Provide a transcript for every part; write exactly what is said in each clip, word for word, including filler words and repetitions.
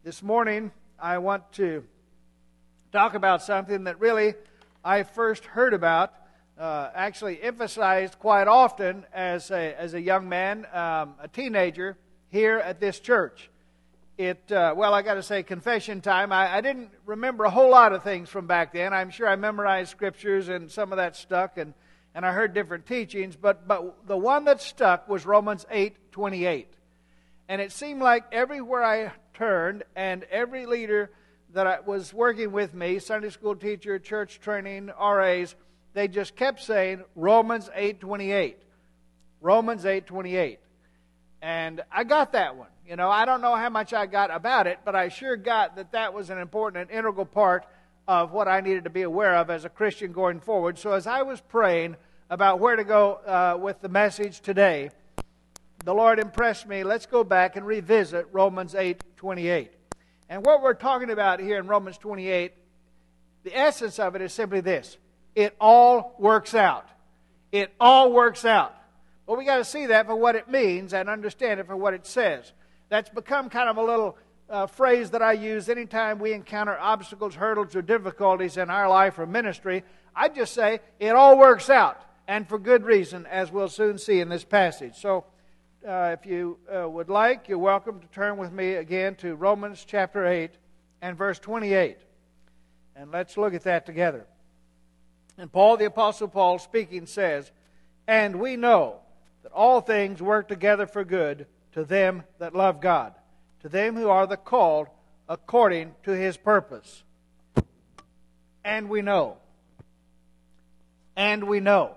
This morning, I want to talk about something that really I first heard about, uh, actually emphasized quite often as a, as a young man, um, a teenager, here at this church. It, uh, well, I got to say, confession time. I, I didn't remember a whole lot of things from back then. I'm sure I memorized scriptures and some of that stuck, and, and I heard different teachings, but, but the one that stuck was Romans eight twenty-eight. And it seemed like everywhere I turned, and every leader that I was working with me, Sunday school teacher, church training, R As, they just kept saying Romans eight twenty-eight. Romans eight twenty-eight. And I got that one. You know, I don't know how much I got about it, but I sure got that that was an important and integral part of what I needed to be aware of as a Christian going forward. So as I was praying about where to go uh, with the message today, the Lord impressed me, let's go back and revisit Romans eight twenty-eight. And what we're talking about here in Romans twenty-eight, the essence of it is simply this. It all works out. It all works out. But we got to see that for what it means and understand it for what it says. That's become kind of a little uh, phrase that I use anytime we encounter obstacles, hurdles, or difficulties in our life or ministry. I just say it all works out, and for good reason, as we'll soon see in this passage. So, Uh, if you uh, would like, you're welcome to turn with me again to Romans chapter eight and verse twenty-eight. And let's look at that together. And Paul, the Apostle Paul, speaking, says, "And we know that all things work together for good to them that love God, to them who are the called according to His purpose." And we know. And we know.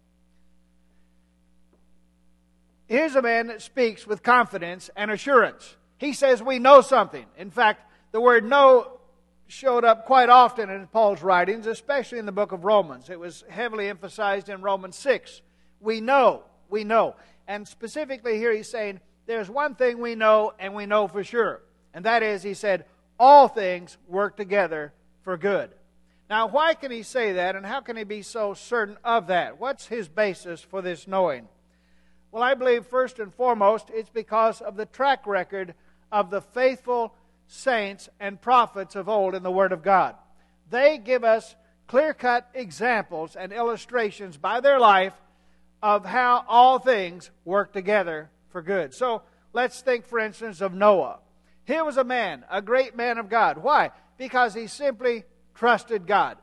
Here's a man that speaks with confidence and assurance. He says we know something. In fact, the word know showed up quite often in Paul's writings, especially in the book of Romans. It was heavily emphasized in Romans six. We know, we know. And specifically here he's saying there's one thing we know and we know for sure. And that is, he said, all things work together for good. Now, why can he say that, and how can he be so certain of that? What's his basis for this knowing? Well, I believe first and foremost it's because of the track record of the faithful saints and prophets of old in the Word of God. They give us clear-cut examples and illustrations by their life of how all things work together for good. So let's think, for instance, of Noah. Here was a man, a great man of God. Why? Because he simply trusted God.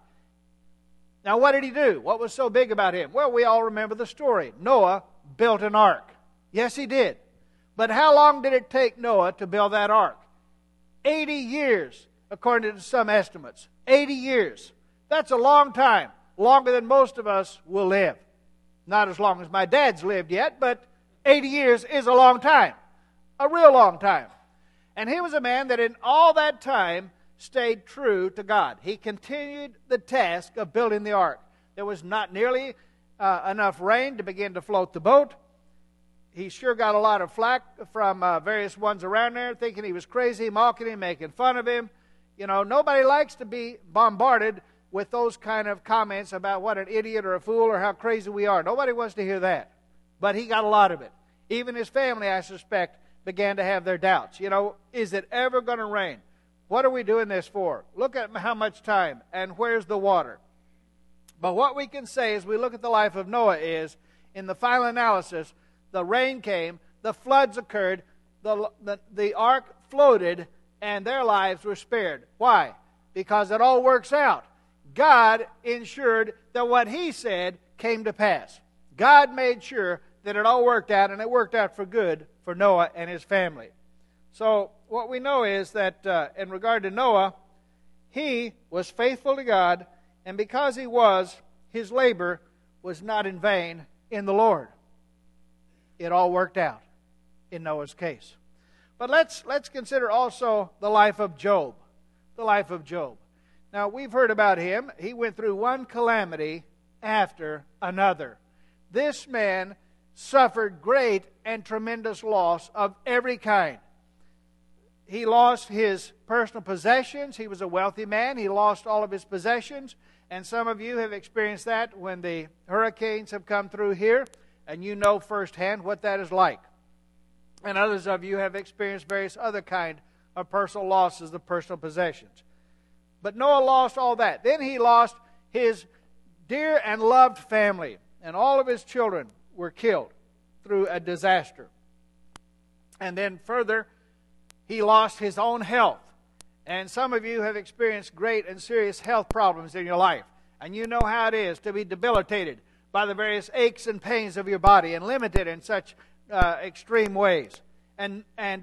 Now, what did he do? What was so big about him? Well, we all remember the story. Noah built an ark. Yes, he did. But how long did it take Noah to build that ark? eighty years, according to some estimates. eighty years. That's a long time. Longer than most of us will live. Not as long as my dad's lived yet, but eighty years is a long time. A real long time. And he was a man that in all that time stayed true to God. He continued the task of building the ark. There was not nearly Uh, enough rain to begin to float the boat. He sure got a lot of flack from uh, various ones around there, thinking he was crazy, mocking him, making fun of him. You know, nobody likes to be bombarded with those kind of comments about what an idiot or a fool or how crazy we are. Nobody wants to hear that. But he got a lot of it. Even his family, I suspect, began to have their doubts. You know, is it ever going to rain? What are we doing this for? Look at how much time, and where's the water? But what we can say as we look at the life of Noah is, in the final analysis, the rain came, the floods occurred, the, the, the ark floated, and their lives were spared. Why? Because it all works out. God ensured that what He said came to pass. God made sure that it all worked out, and it worked out for good for Noah and his family. So what we know is that uh, in regard to Noah, he was faithful to God, and because he was, his labor was not in vain in the Lord. It all worked out in Noah's case. But let's let's consider also the life of Job. The life of Job. Now, we've heard about him. He went through one calamity after another. This man suffered great and tremendous loss of every kind. He lost his personal possessions. He was a wealthy man. He lost all of his possessions. And some of you have experienced that when the hurricanes have come through here, and you know firsthand what that is like. And others of you have experienced various other kind of personal losses of personal possessions. But Noah lost all that. Then he lost his dear and loved family, and all of his children were killed through a disaster. And then further, he lost his own health. And some of you have experienced great and serious health problems in your life. And you know how it is to be debilitated by the various aches and pains of your body and limited in such uh, extreme ways. And, and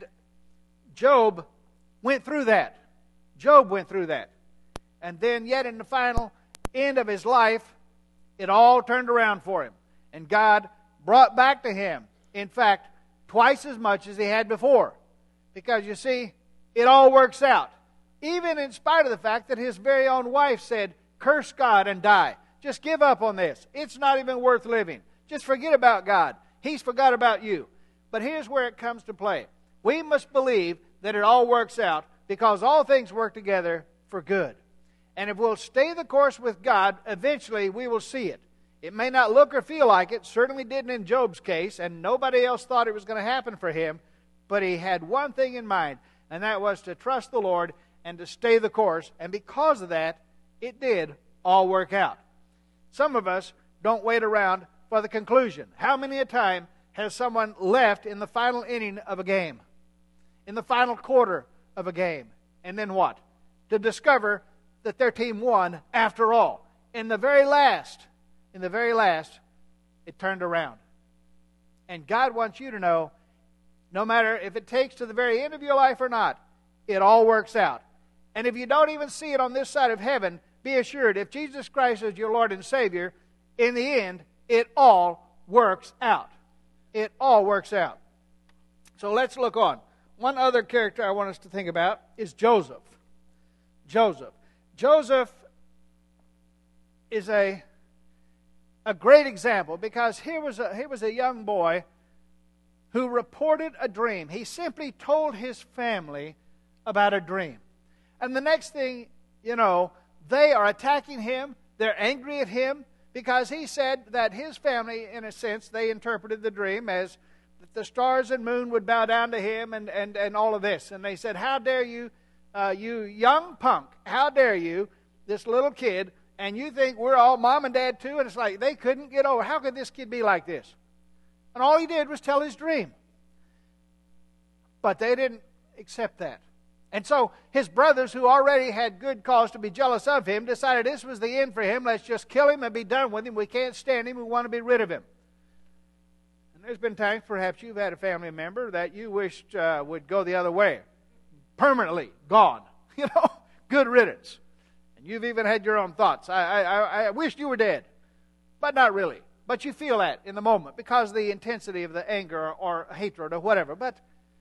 Job went through that. Job went through that. And then yet in the final end of his life, it all turned around for him. And God brought back to him, in fact, twice as much as he had before. Because you see, it all works out. Even in spite of the fact that his very own wife said, curse God and die. Just give up on this. It's not even worth living. Just forget about God. He's forgot about you. But here's where it comes to play. We must believe that it all works out because all things work together for good. And if we'll stay the course with God, eventually we will see it. It may not look or feel like it. Certainly didn't in Job's case, and nobody else thought it was going to happen for him. But he had one thing in mind, and that was to trust the Lord and to stay the course. And because of that, it did all work out. Some of us don't wait around for the conclusion. How many a time has someone left in the final inning of a game? In the final quarter of a game? And then what? To discover that their team won after all. In the very last, in the very last, it turned around. And God wants you to know, no matter if it takes to the very end of your life or not, it all works out. And if you don't even see it on this side of heaven, be assured, if Jesus Christ is your Lord and Savior, in the end, it all works out. It all works out. So let's look on. One other character I want us to think about is Joseph. Joseph. Joseph is a, a great example because here was a, here was a young boy who reported a dream. He simply told his family about a dream. And the next thing you know, they are attacking him. They're angry at him because he said that his family, in a sense, they interpreted the dream as that the stars and moon would bow down to him and, and, and all of this. And they said, how dare you, uh, you young punk, how dare you, this little kid, and you think we're all mom and dad too? And it's like they couldn't get over, how could this kid be like this? And all he did was tell his dream. But they didn't accept that. And so his brothers, who already had good cause to be jealous of him, decided this was the end for him. Let's just kill him and be done with him. We can't stand him. We want to be rid of him. And there's been times, perhaps you've had a family member that you wished uh, would go the other way. Permanently gone. You know, good riddance. And you've even had your own thoughts. I, I, I wished you were dead. But not really. But you feel that in the moment because of the intensity of the anger or, or hatred or whatever. But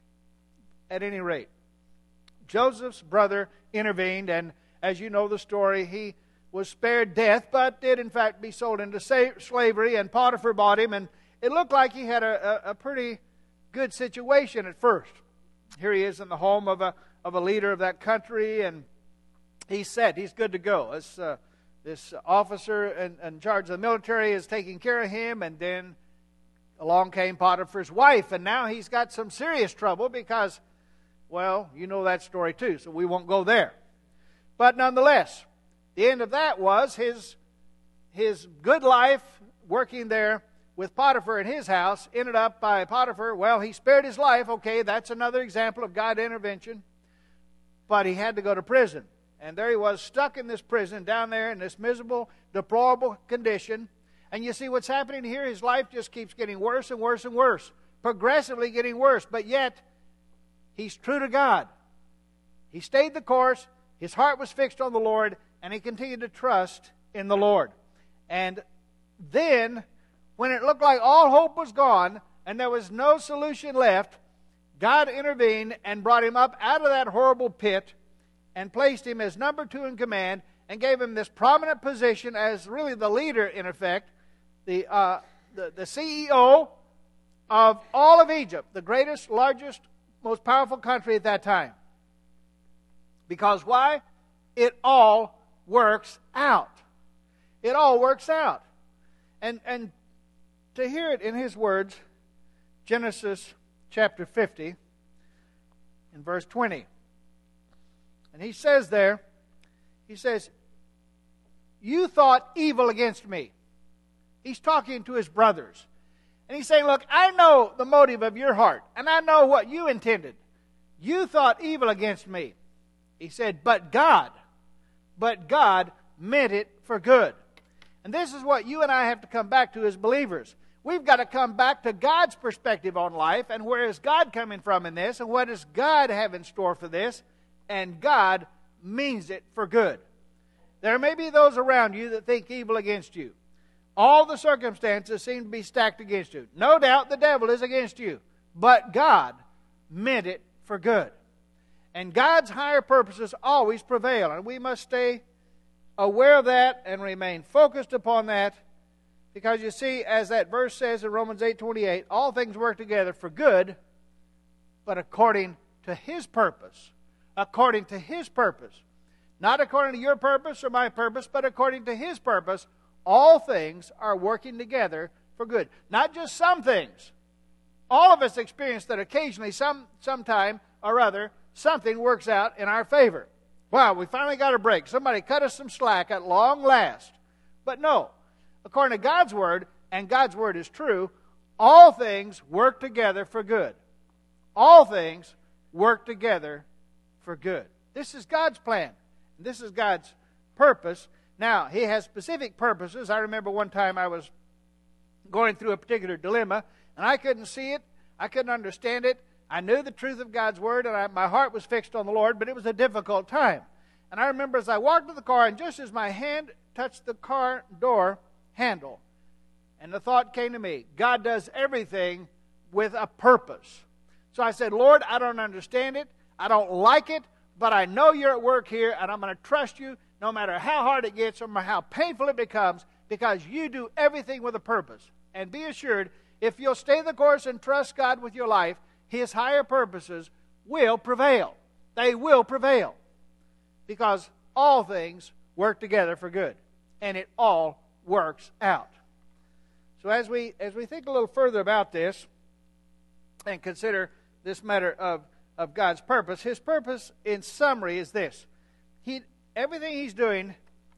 at any rate, Joseph's brother intervened, and as you know the story, he was spared death, but did in fact be sold into slavery, and Potiphar bought him, and it looked like he had a, a, a pretty good situation at first. Here he is in the home of a of a leader of that country, and he's set, he's good to go. This, uh, this officer in, in charge of the military is taking care of him, and then along came Potiphar's wife, and now he's got some serious trouble because, well, you know that story too, so we won't go there. But nonetheless, the end of that was his, his good life working there with Potiphar in his house ended up by Potiphar. Well, he spared his life. Okay, that's another example of God intervention. But he had to go to prison. And there he was stuck in this prison down there in this miserable, deplorable condition. And you see what's happening here? His life just keeps getting worse and worse and worse. Progressively getting worse. But yet, he's true to God. He stayed the course. His heart was fixed on the Lord. And he continued to trust in the Lord. And then, when it looked like all hope was gone and there was no solution left, God intervened and brought him up out of that horrible pit and placed him as number two in command and gave him this prominent position as really the leader, in effect, the, uh, the, the C E O of all of Egypt, the greatest, largest, most powerful country at that time. Because why? It all works out. It all works out. And, and to hear it in his words, Genesis chapter fifty, in verse twenty. And he says there, he says, you thought evil against me. He's talking to his brothers. And he's saying, look, I know the motive of your heart, and I know what you intended. You thought evil against me. He said, but God, but God meant it for good. And this is what you and I have to come back to as believers. We've got to come back to God's perspective on life, and where is God coming from in this, and what does God have in store for this, and God means it for good. There may be those around you that think evil against you. All the circumstances seem to be stacked against you. No doubt the devil is against you, but God meant it for good. And God's higher purposes always prevail, and we must stay aware of that and remain focused upon that, because you see, as that verse says in Romans eight twenty-eight, all things work together for good, but according to His purpose. According to His purpose. Not according to your purpose or my purpose, but according to His purpose. All things are working together for good. Not just some things. All of us experience that occasionally, some sometime or other, something works out in our favor. Wow, we finally got a break. Somebody cut us some slack at long last. But no, according to God's Word, and God's Word is true, all things work together for good. All things work together for good. This is God's plan. This is God's purpose. Now, He has specific purposes. I remember one time I was going through a particular dilemma, and I couldn't see it. I couldn't understand it. I knew the truth of God's Word, and I, my heart was fixed on the Lord, but it was a difficult time. And I remember as I walked to the car, and just as my hand touched the car door handle, and the thought came to me, God does everything with a purpose. So I said, Lord, I don't understand it. I don't like it, but I know you're at work here, and I'm going to trust you no matter how hard it gets or how painful it becomes, because you do everything with a purpose. And be assured, if you'll stay the course and trust God with your life, His higher purposes will prevail. They will prevail. Because all things work together for good. And it all works out. So as we as we think a little further about this and consider this matter of, of God's purpose, His purpose in summary is this. He everything He's doing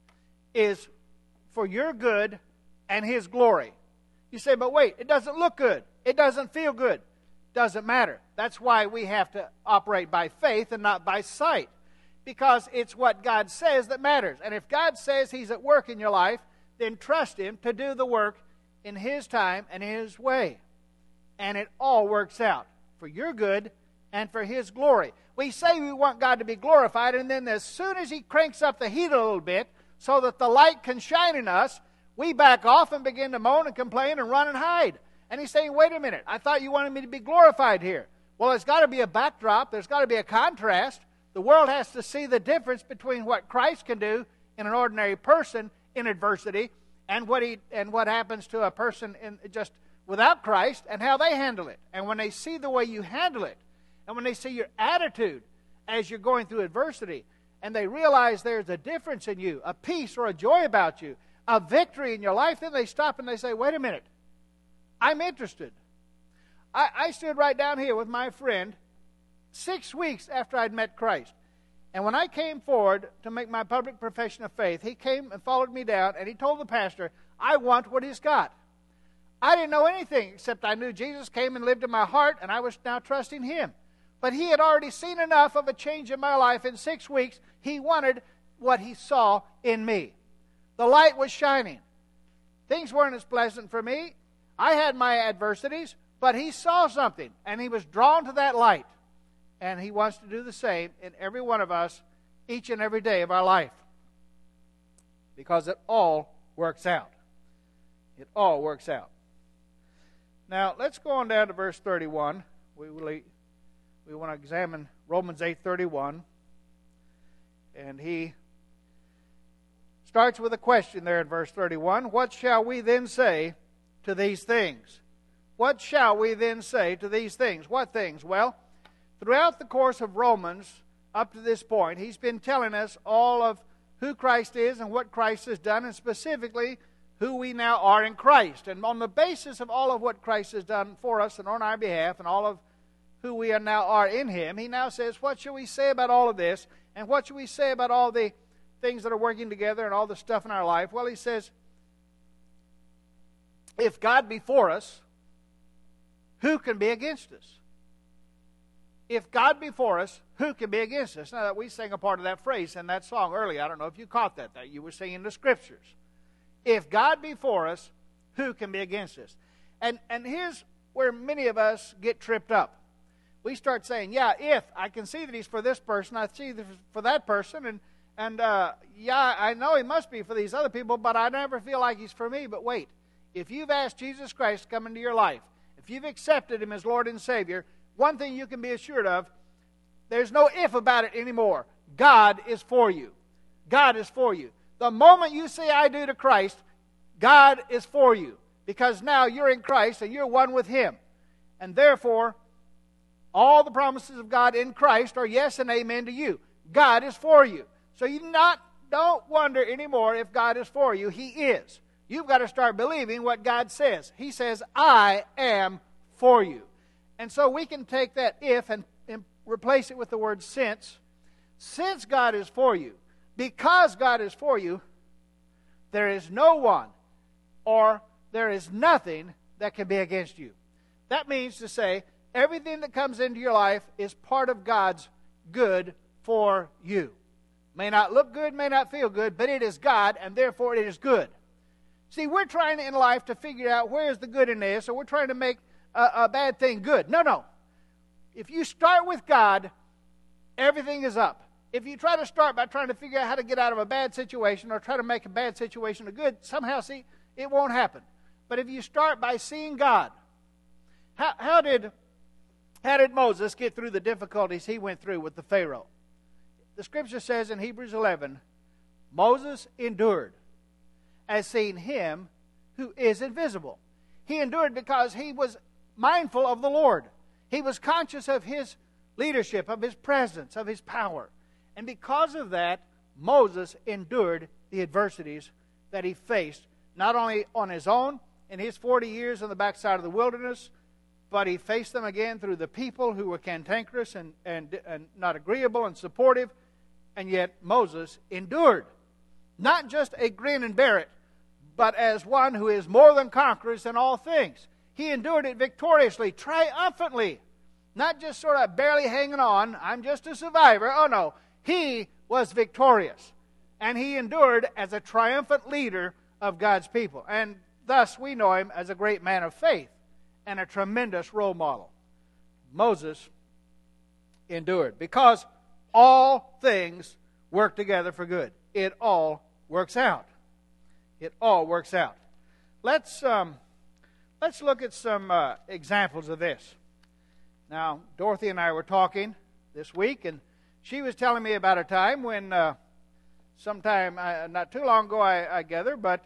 is for your good and His glory. You say, but wait, it doesn't look good. It doesn't feel good. Doesn't matter. That's why we have to operate by faith and not by sight. Because it's what God says that matters. And if God says He's at work in your life, then trust Him to do the work in His time and His way. And it all works out for your good and for His glory. We say we want God to be glorified, and then as soon as He cranks up the heat a little bit so that the light can shine in us, we back off and begin to moan and complain and run and hide. And He's saying, wait a minute, I thought you wanted me to be glorified here. Well, there's got to be a backdrop. There's got to be a contrast. The world has to see the difference between what Christ can do in an ordinary person in adversity and what he and what happens to a person in just without Christ and how they handle it. And when they see the way you handle it, and when they see your attitude as you're going through adversity, and they realize there's a difference in you, a peace or a joy about you, a victory in your life, then they stop and they say, wait a minute, I'm interested. I, I stood right down here with my friend six weeks after I'd met Christ. And when I came forward to make my public profession of faith, he came and followed me down, and he told the pastor, I want what he's got. I didn't know anything except I knew Jesus came and lived in my heart, and I was now trusting Him. But he had already seen enough of a change in my life in six weeks. He wanted what he saw in me. The light was shining. Things weren't as pleasant for me. I had my adversities, but he saw something, and he was drawn to that light. And he wants to do the same in every one of us, each and every day of our life. Because it all works out. It all works out. Now, let's go on down to verse thirty-one. We really, we want to examine Romans eight thirty-one. And he starts with a question there in verse thirty-one. What shall we then say to these things? What shall we then say to these things? What things? Well, throughout the course of Romans, up to this point, he's been telling us all of who Christ is and what Christ has done, and specifically who we now are in Christ. And on the basis of all of what Christ has done for us and on our behalf, and all of who we are now are in Him, He now says, what shall we say about all of this? And what shall we say about all the things that are working together and all the stuff in our life? Well, He says, if God be for us, who can be against us? If God be for us, who can be against us? Now, that we sang a part of that phrase in that song earlier. I don't know if you caught that, that you were singing the Scriptures. If God be for us, who can be against us? And, and here's where many of us get tripped up. We start saying, yeah, if, I can see that He's for this person, I see that for that person, and, and uh, yeah, I know He must be for these other people, but I never feel like He's for me. But wait, if you've asked Jesus Christ to come into your life, if you've accepted Him as Lord and Savior, one thing you can be assured of, there's no if about it anymore. God is for you. God is for you. The moment you say I do to Christ, God is for you. Because now you're in Christ and you're one with Him. And therefore, all the promises of God in Christ are yes and amen to you. God is for you. So you not don't wonder anymore if God is for you. He is. You've got to start believing what God says. He says, I am for you. And so we can take that if and, and replace it with the word since. Since God is for you, because God is for you, there is no one or there is nothing that can be against you. That means to say, everything that comes into your life is part of God's good for you. May not look good, may not feel good, but it is God, and therefore it is good. See, we're trying in life to figure out where is the good in this, or we're trying to make a, a bad thing good. No, no. If you start with God, everything is up. If you try to start by trying to figure out how to get out of a bad situation or try to make a bad situation a good, somehow, see, it won't happen. But if you start by seeing God, how, how did how did Moses get through the difficulties he went through with the Pharaoh? The Scripture says in Hebrews eleven, Moses endured as seeing Him who is invisible. He endured because he was mindful of the Lord. He was conscious of His leadership, of His presence, of His power. And because of that, Moses endured the adversities that he faced, not only on his own in his forty years on the backside of the wilderness, but he faced them again through the people who were cantankerous and, and, and not agreeable and supportive. And yet Moses endured. Not just a grin and bear it, but as one who is more than conquerors in all things. He endured it victoriously, triumphantly. Not just sort of barely hanging on, I'm just a survivor. Oh no, he was victorious. And he endured as a triumphant leader of God's people. And thus we know him as a great man of faith and a tremendous role model. Moses endured because all things work together for good. It all works out. It all works out. Let's um, let's look at some uh, examples of this. Now, Dorothy and I were talking this week, and she was telling me about a time when, uh, sometime uh, not too long ago, I, I gather, but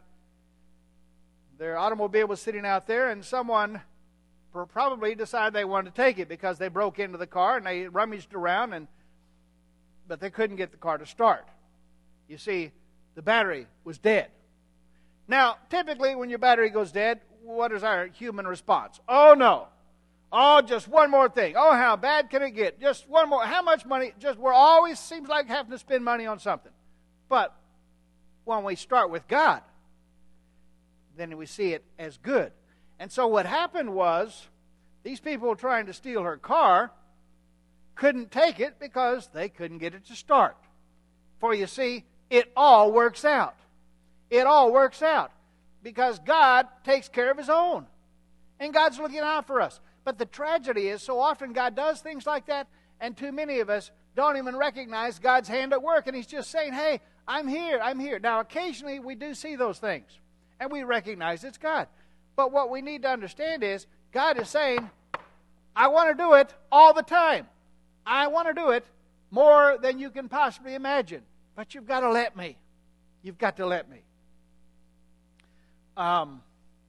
their automobile was sitting out there, and someone probably decided they wanted to take it because they broke into the car and they rummaged around, and but they couldn't get the car to start. You see, the battery was dead. Now, typically when your battery goes dead, what is our human response? Oh, no. Oh, just one more thing. Oh, how bad can it get? Just one more. How much money? Just we're always seems like having to spend money on something. But when we start with God, then we see it as good. And so what happened was these people trying to steal her car couldn't take it because they couldn't get it to start. For you see, it all works out. It all works out because God takes care of His own. And God's looking out for us. But the tragedy is so often God does things like that, and too many of us don't even recognize God's hand at work. And He's just saying, hey, I'm here, I'm here. Now, occasionally we do see those things, and we recognize it's God. But what we need to understand is God is saying, I want to do it all the time. I want to do it more than you can possibly imagine. But you've got to let me. You've got to let me. Um,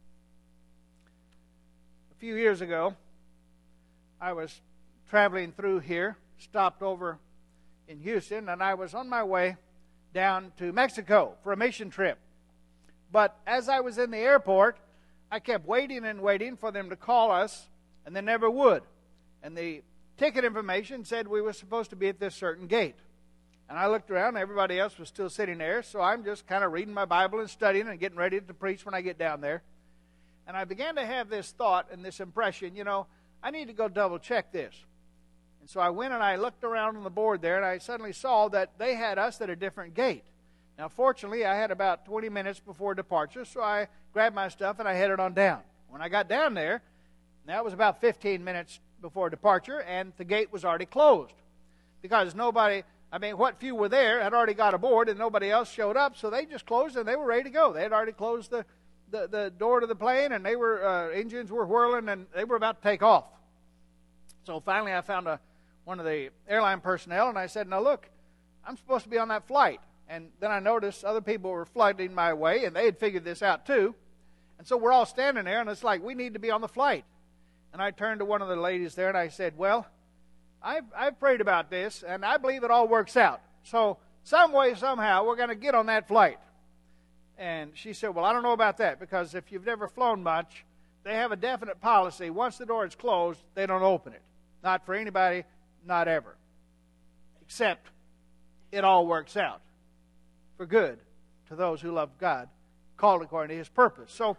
a few years ago, I was traveling through here, stopped over in Houston, and I was on my way down to Mexico for a mission trip. But as I was in the airport, I kept waiting and waiting for them to call us, and they never would. And the ticket information said we were supposed to be at this certain gate. And I looked around, and everybody else was still sitting there, so I'm just kind of reading my Bible and studying and getting ready to preach when I get down there. And I began to have this thought and this impression, you know, I need to go double check this. And so I went and I looked around on the board there, and I suddenly saw that they had us at a different gate. Now, fortunately, I had about twenty minutes before departure, so I grabbed my stuff and I headed on down. When I got down there, that was about fifteen minutes before departure, and the gate was already closed. Because nobody, I mean, what few were there had already got aboard, and nobody else showed up, so they just closed and they were ready to go. They had already closed the, the, the door to the plane, and they were uh, engines were whirling, and they were about to take off. So finally I found a, one of the airline personnel, and I said, now look, I'm supposed to be on that flight. And then I noticed other people were flooding my way, and they had figured this out too. And so we're all standing there, and it's like, we need to be on the flight. And I turned to one of the ladies there, and I said, well, I've, I've prayed about this, and I believe it all works out. So some way, somehow, we're going to get on that flight. And she said, well, I don't know about that, because if you've never flown much, they have a definite policy. Once the door is closed, they don't open it. Not for anybody, not ever. Except it all works out for good to those who love God, called according to His purpose. So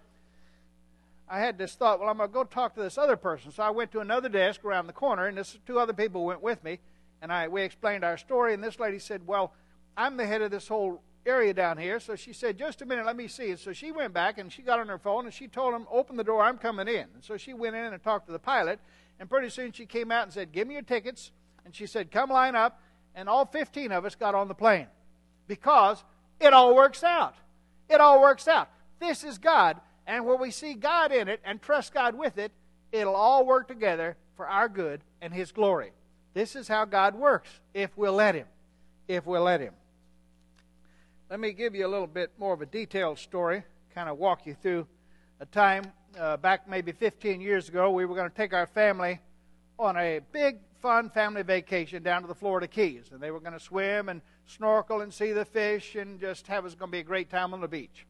I had this thought, well, I'm going to go talk to this other person. So I went to another desk around the corner, and this two other people went with me, and I we explained our story, and this lady said, well, I'm the head of this whole area down here. So she said, just a minute, let me see. And so she went back, and she got on her phone, and she told him, open the door, I'm coming in. And so she went in and talked to the pilot, and pretty soon she came out and said, give me your tickets. And she said, come line up. And all fifteen of us got on the plane because it all works out. It all works out. This is God. And when we see God in it and trust God with it, it'll all work together for our good and His glory. This is how God works, if we'll let Him. If we'll let Him. Let me give you a little bit more of a detailed story, kind of walk you through a time uh, back maybe fifteen years ago. We were going to take our family on a big, fun family vacation down to the Florida Keys. And they were going to swim and snorkel and see the fish and just have, it was going to be a great time on the beach.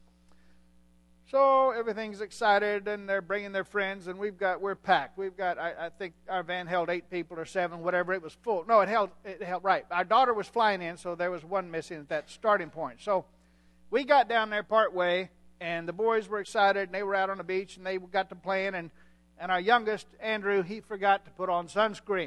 So everything's excited, and they're bringing their friends, and we've got, we're packed. We've got, I, I think our van held eight people or seven, whatever. It was full. No, it held, it held, right. Our daughter was flying in, so there was one missing at that starting point. So we got down there part way, and the boys were excited, and they were out on the beach, and they got to playing, and, and our youngest, Andrew, he forgot to put on sunscreen.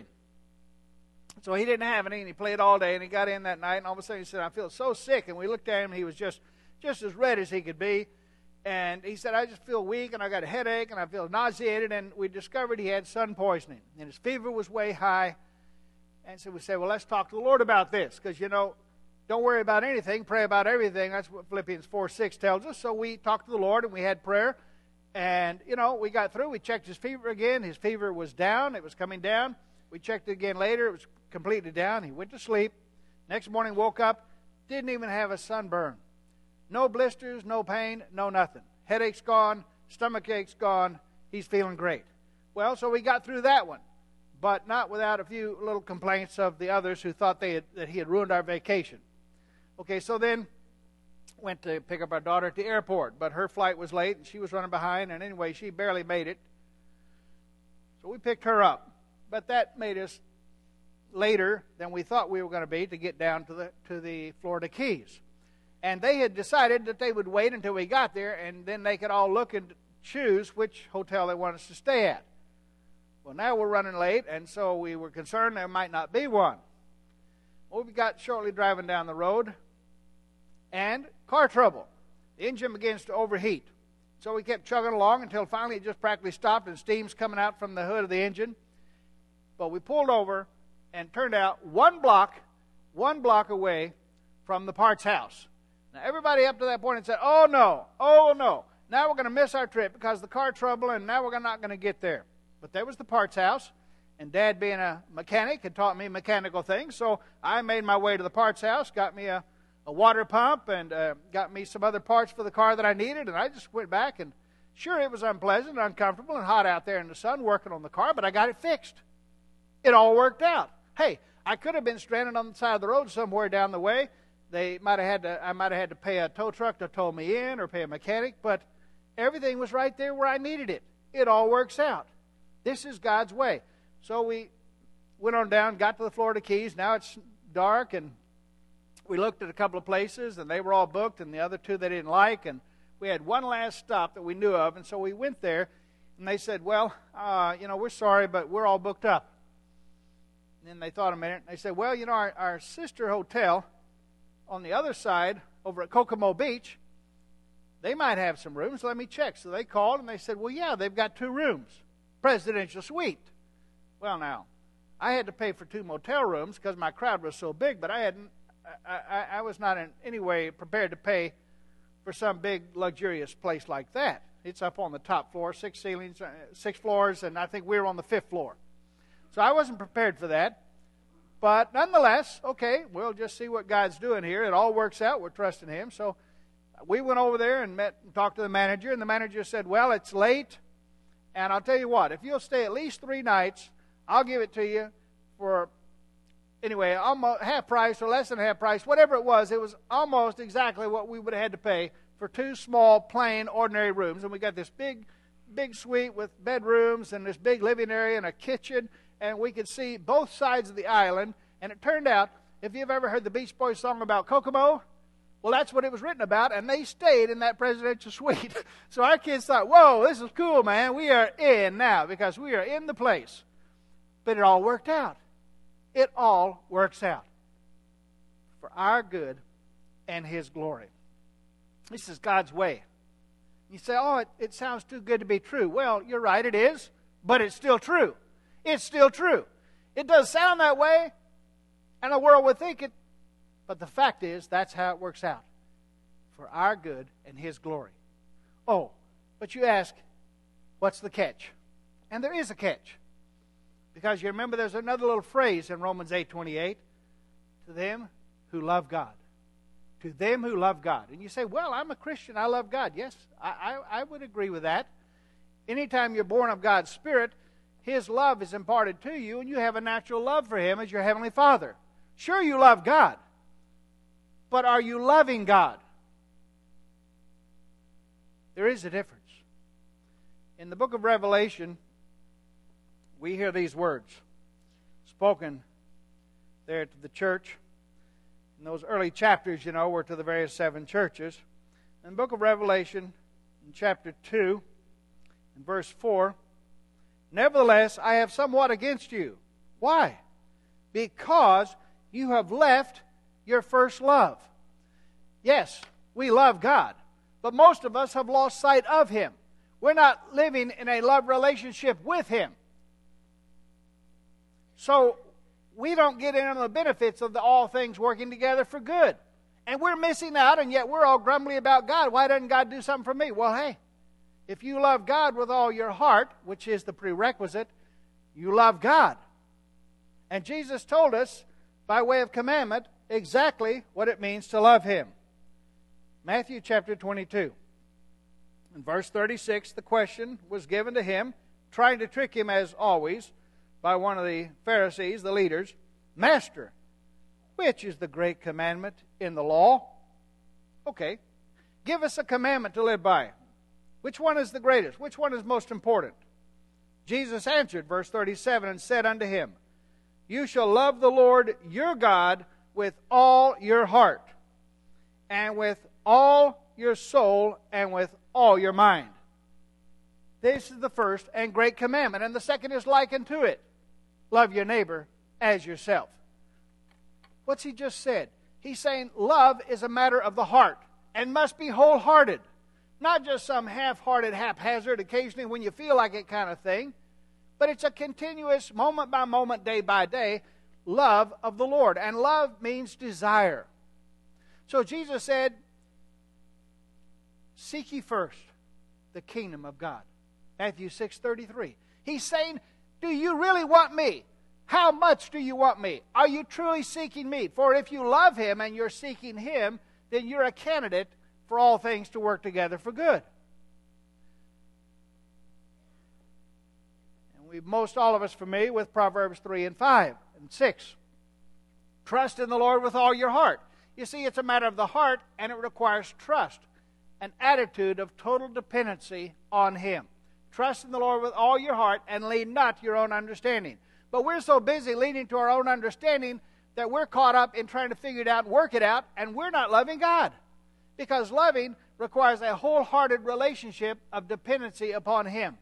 So he didn't have any, and he played all day, and he got in that night, and all of a sudden he said, I feel so sick. And we looked at him, and he was just, just as red as he could be. And he said, I just feel weak, and I got a headache, and I feel nauseated. And we discovered he had sun poisoning, and his fever was way high. And so we said, well, let's talk to the Lord about this, because, you know, don't worry about anything, pray about everything. That's what Philippians four six tells us. So we talked to the Lord, and we had prayer. And, you know, we got through. We checked his fever again. His fever was down. It was coming down. We checked it again later. It was completely down. He went to sleep. Next morning, woke up, didn't even have a sunburn. No blisters, no pain, no nothing. Headache's gone, stomach ache's gone. He's feeling great. Well, so we got through that one, but not without a few little complaints of the others who thought they had, that he had ruined our vacation. Okay, so then went to pick up our daughter at the airport, but her flight was late, and she was running behind, and anyway, she barely made it. So we picked her up, but that made us later than we thought we were going to be to get down to the to the Florida Keys. And they had decided that they would wait until we got there, and then they could all look and choose which hotel they wanted us to stay at. Well, now we're running late, and so we were concerned there might not be one. Well, we got shortly driving down the road, and car trouble. The engine begins to overheat. So we kept chugging along until finally it just practically stopped, and steam's coming out from the hood of the engine. But we pulled over and turned out one block, one block away from the parts house. Now, everybody up to that point had said, oh, no, oh, no. Now we're going to miss our trip because of the car trouble, and now we're not going to get there. But there was the parts house, and Dad, being a mechanic, had taught me mechanical things, so I made my way to the parts house, got me a, a water pump, and uh, got me some other parts for the car that I needed, and I just went back, and sure, it was unpleasant, uncomfortable, and hot out there in the sun working on the car, but I got it fixed. It all worked out. Hey, I could have been stranded on the side of the road somewhere down the way. They might have had to, I might have had to pay a tow truck to tow me in or pay a mechanic, but everything was right there where I needed it. It all works out. This is God's way. So we went on down, got to the Florida Keys. Now it's dark, and we looked at a couple of places, and they were all booked, and the other two they didn't like. And we had one last stop that we knew of, and so we went there, and they said, well, uh, you know, we're sorry, but we're all booked up. And then they thought a minute, and they said, well, you know, our, our sister hotel on the other side over at Kokomo Beach, they might have some rooms. Let me check. So they called, and they said, well, yeah, they've got two rooms, presidential suite. Well, now, I had to pay for two motel rooms because my crowd was so big, but I hadn't. I, I, I was not in any way prepared to pay for some big, luxurious place like that. It's up on the top floor, six ceilings, uh, six floors, and I think we were on the fifth floor. So I wasn't prepared for that. But nonetheless, okay, we'll just see what God's doing here. It all works out. We're trusting Him. So we went over there and met and talked to the manager, and the manager said, well, it's late, and I'll tell you what, if you'll stay at least three nights, I'll give it to you for, anyway, almost half price or less than half price, whatever it was. It was almost exactly what we would have had to pay for two small, plain, ordinary rooms. And we got this big, big suite with bedrooms and this big living area and a kitchen, and we could see both sides of the island. And it turned out, if you've ever heard the Beach Boys song about Kokomo, well, that's what it was written about, and they stayed in that presidential suite. So our kids thought, whoa, this is cool, man. We are in now because we are in the place. But it all worked out. It all works out for our good and His glory. This is God's way. You say, oh, it, it sounds too good to be true. Well, you're right, it is, but it's still true. It's still true. It does sound that way, and the world would think it, but the fact is, that's how it works out for our good and His glory. Oh, but you ask, what's the catch? And there is a catch. Because you remember there's another little phrase in Romans eight twenty-eight, to them who love God. To them who love God. And you say, well, I'm a Christian, I love God. Yes, I, I, I would agree with that. Anytime you're born of God's Spirit, His love is imparted to you, and you have a natural love for Him as your Heavenly Father. Sure, you love God, but are you loving God? There is a difference. In the book of Revelation, we hear these words spoken there to the church. In those early chapters, you know, were to the various seven churches. In the book of Revelation, in chapter two, in verse four, nevertheless, I have somewhat against you. Why? Because you have left your first love. Yes, we love God, but most of us have lost sight of Him. We're not living in a love relationship with Him. So we don't get in on the benefits of the all things working together for good. And we're missing out, and yet we're all grumbly about God. Why doesn't God do something for me? Well, hey, if you love God with all your heart, which is the prerequisite, you love God. And Jesus told us, by way of commandment, exactly what it means to love Him. Matthew chapter twenty-two. In verse thirty-six, the question was given to Him, trying to trick Him as always, by one of the Pharisees, the leaders, Master, which is the great commandment in the law? Okay, give us a commandment to live by. Which one is the greatest? Which one is most important? Jesus answered, verse thirty-seven, and said unto him, you shall love the Lord your God with all your heart, and with all your soul, and with all your mind. This is the first and great commandment, and the second is likened to it. Love your neighbor as yourself. What's he just said? He's saying love is a matter of the heart and must be wholehearted. Not just some half-hearted, haphazard, occasionally when you feel like it kind of thing. But it's a continuous, moment by moment, day by day, love of the Lord. And love means desire. So Jesus said, seek ye first the kingdom of God. Matthew six thirty-three. He's saying, do you really want me? How much do you want me? Are you truly seeking me? For if you love Him and you're seeking Him, then you're a candidate for all things to work together for good. And we, most all of us familiar with Proverbs three and five and six. Trust in the Lord with all your heart. You see, it's a matter of the heart, and it requires trust, an attitude of total dependency on Him. Trust in the Lord with all your heart, and lean not to your own understanding. But we're so busy leaning to our own understanding that we're caught up in trying to figure it out and work it out, and we're not loving God. Because loving requires a wholehearted relationship of dependency upon Him.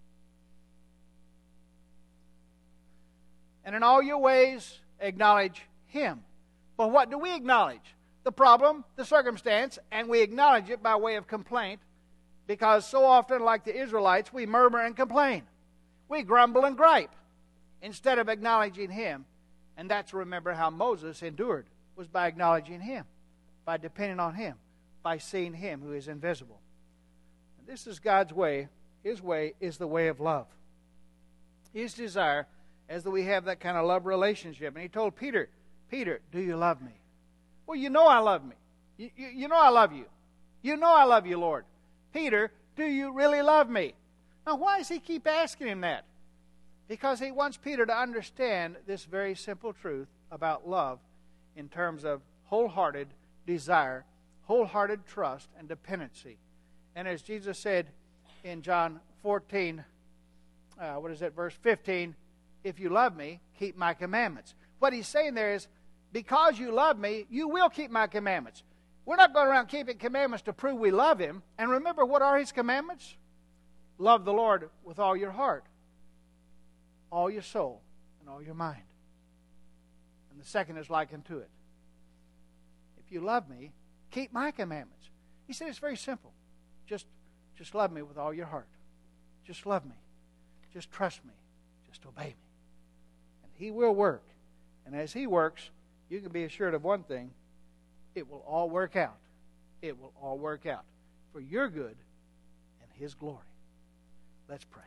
And in all your ways, acknowledge Him. But what do we acknowledge? The problem, the circumstance, and we acknowledge it by way of complaint, because so often, like the Israelites, we murmur and complain. We grumble and gripe instead of acknowledging Him. And that's, remember, how Moses endured, was by acknowledging Him, by depending on Him, by seeing Him who is invisible. And this is God's way. His way is the way of love. His desire is that we have that kind of love relationship. And He told Peter, Peter, do you love me? Well, you know I love me. You, you, you know I love you. You know I love you, Lord. Peter, do you really love me? Now, why does He keep asking him that? Because He wants Peter to understand this very simple truth about love in terms of wholehearted desire, wholehearted trust, and dependency. And as Jesus said in John fourteen, uh, what is that, verse fifteen, if you love me, keep my commandments. What He's saying there is, because you love me, you will keep my commandments. We're not going around keeping commandments to prove we love Him. And remember, what are His commandments? Love the Lord with all your heart, all your soul, and all your mind. And the second is like unto it. If you love me, keep my commandments. He said it's very simple. Just, just love me with all your heart. Just love me. Just trust me. Just obey me. And He will work. And as He works, you can be assured of one thing. It will all work out. It will all work out for your good and His glory. Let's pray.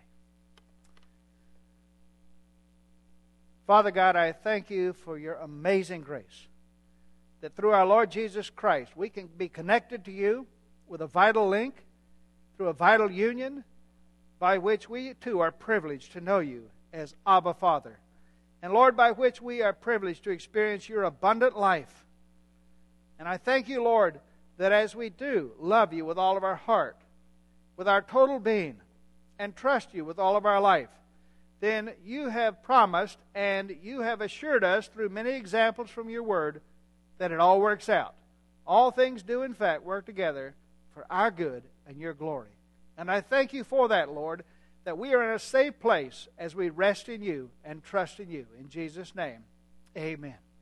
Father God, I thank You for Your amazing grace, that through our Lord Jesus Christ, we can be connected to You with a vital link, through a vital union, by which we too are privileged to know You as Abba Father. And Lord, by which we are privileged to experience Your abundant life. And I thank You, Lord, that as we do love You with all of our heart, with our total being, and trust You with all of our life, then You have promised and You have assured us through many examples from Your Word that it all works out. All things do, in fact, work together for our good and Your glory. And I thank You for that, Lord, that we are in a safe place as we rest in You and trust in You. In Jesus' name, amen.